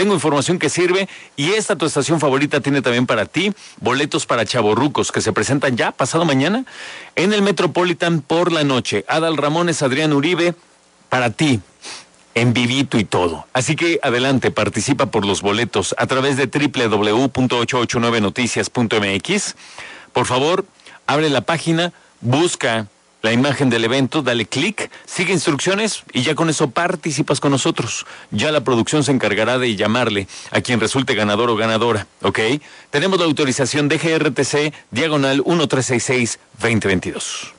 Tengo información que sirve y esta tu estación favorita tiene también para ti boletos para chavorrucos que se presentan ya pasado mañana en el Metropolitan por la noche. Adal Ramones, Adrián Uribe, para ti. En vivito y todo. Así que adelante, participa por los boletos a través de www.889noticias.mx. Por favor, abre la página, busca la imagen del evento, dale clic, sigue instrucciones y ya con eso participas con nosotros. Ya la producción se encargará de llamarle a quien resulte ganador o ganadora, ¿ok? Tenemos la autorización de GRTC, diagonal 1366-2022.